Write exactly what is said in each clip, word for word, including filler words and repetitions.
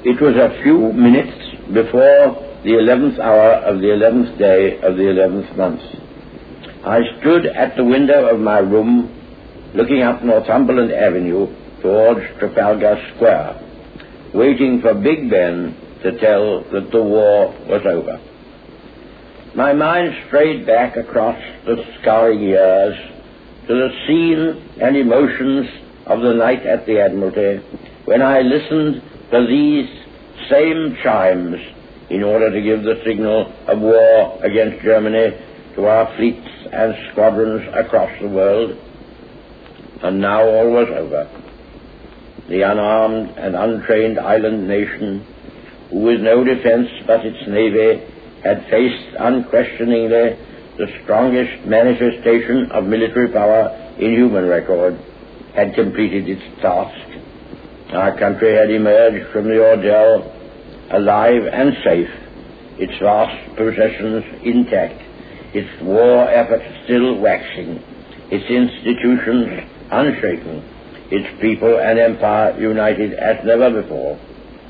It was a few minutes before the eleventh hour of the eleventh day of the eleventh month. I stood at the window of my room, looking up Northumberland Avenue towards Trafalgar Square, waiting for Big Ben to tell that the war was over. My mind strayed back across the scouring years to the scene and emotions of the night at the Admiralty, when I listened to these same chimes in order to give the signal of war against Germany to our fleets and squadrons across the world. And now all was over. The unarmed and untrained island nation, who with no defense but its navy had faced unquestioningly the strongest manifestation of military power in human record, had completed its task. Our country had emerged from the ordeal alive and safe, its vast possessions intact, its war effort still waxing, its institutions unshaken, its people and empire united as never before.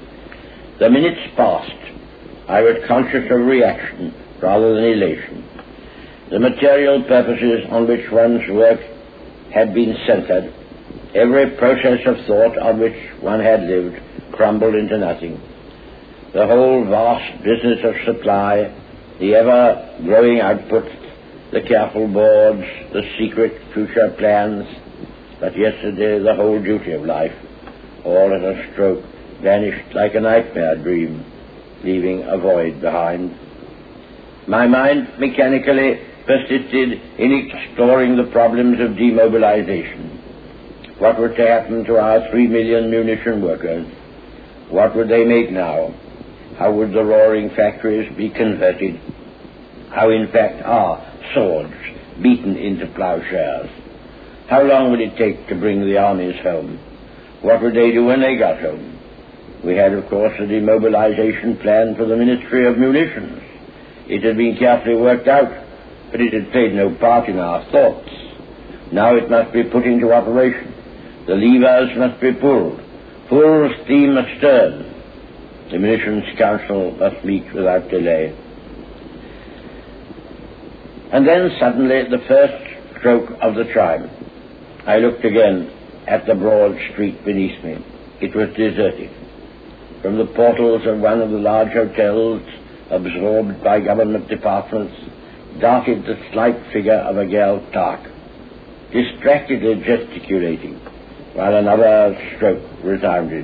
The minutes passed. I was conscious of reaction rather than elation. The material purposes on which one's work had been centered, every process of thought on which one had lived, crumbled into nothing. The whole vast business of supply, the ever-growing output, the careful boards, the secret future plans, but yesterday the whole duty of life, all at a stroke, vanished like a nightmare dream, leaving a void behind. My mind mechanically persisted in exploring the problems of demobilization. What would happen to our three million munition workers? What would they make now? How would the roaring factories be converted? How, in fact, are swords beaten into plowshares? How long would it take to bring the armies home? What would they do when they got home? We had, of course, a demobilization plan for the Ministry of Munitions. It had been carefully worked out, but it had played no part in our thoughts. Now it must be put into operation. The levers must be pulled. Full steam astern. The Munitions Council must meet without delay. And then suddenly the first stroke of the chime. I looked again at the broad street beneath me. It was deserted. From the portals of one of the large hotels, absorbed by government departments, darted the slight figure of a girl Tark, distractedly gesticulating, while another stroke resounded.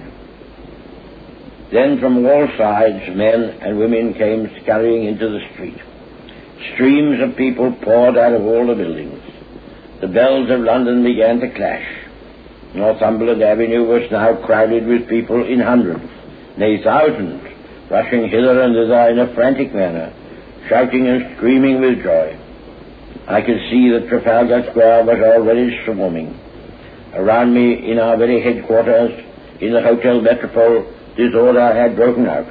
Then from all sides men and women came scurrying into the street. Streams of people poured out of all the buildings. The bells of London began to clash. Northumberland Avenue was now crowded with people in hundreds, nay thousands, rushing hither and thither in a frantic manner, shouting and screaming with joy. I could see that Trafalgar Square was already swarming. Around me, in our very headquarters, in the Hotel Metropole, disorder had broken out.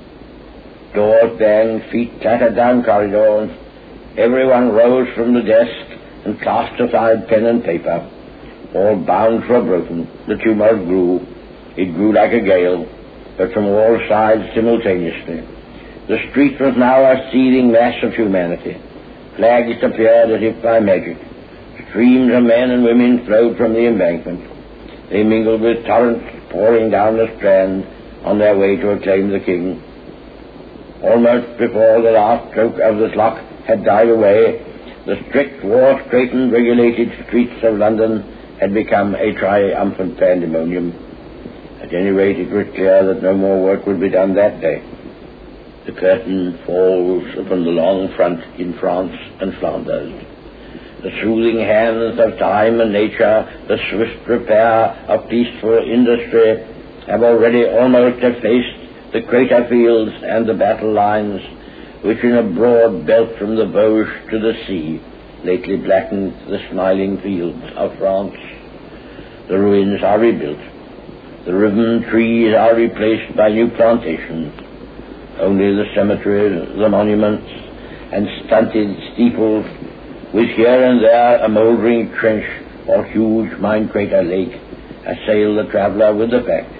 Doors banged, feet clattered down corridors. Everyone rose from the desk and cast aside pen and paper. All bounds were broken. The tumult grew. It grew like a gale, but from all sides simultaneously. The street was now a seething mass of humanity. Flags appeared as if by magic. Streams of men and women flowed from the embankment. They mingled with torrents pouring down the Strand on their way to acclaim the King. Almost before the last stroke of the clock had died away, the strict, war-straightened, regulated streets of London had become a triumphant pandemonium. At any rate, it was clear that no more work would be done that day. The curtain falls upon the long front in France and Flanders. The soothing hands of time and nature, the swift repair of peaceful industry, have already almost effaced the crater fields and the battle lines, which in a broad belt from the Vosges to the sea lately blackened the smiling fields of France. The ruins are rebuilt. The riven trees are replaced by new plantations. Only the cemeteries, the monuments, and stunted steeples, with here and there a mouldering trench or huge mine crater lake, assail the traveller with the fact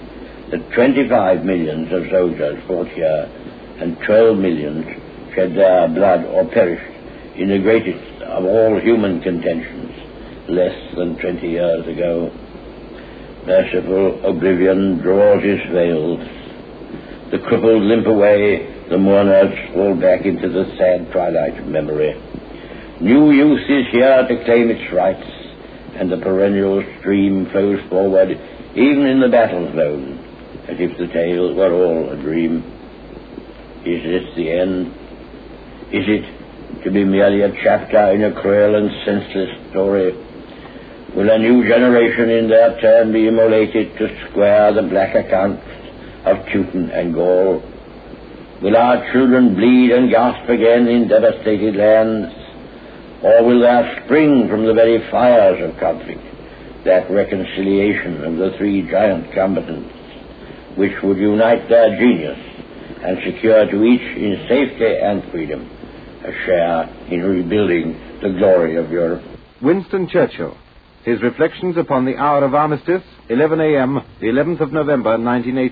that twenty-five millions of soldiers fought here and twelve millions shed their blood or perished in the greatest of all human contentions less than twenty years ago. Merciful oblivion draws its veils. The crippled limp away, the mourners fall back into the sad twilight of memory. New youth is here to claim its rights, and the perennial stream flows forward even in the battle zone, as if the tale were all a dream. Is this the end? Is it to be merely a chapter in a cruel and senseless story? Will a new generation in their turn be immolated to square the black accounts of Teuton and Gaul? Will our children bleed and gasp again in devastated lands? Or will there spring from the very fires of conflict that reconciliation of the three giant combatants, which would unite their genius and secure to each in safety and freedom a share in rebuilding the glory of Europe? Winston Churchill. His reflections upon the hour of armistice, eleven a m, the eleventh of November, nineteen eighteen.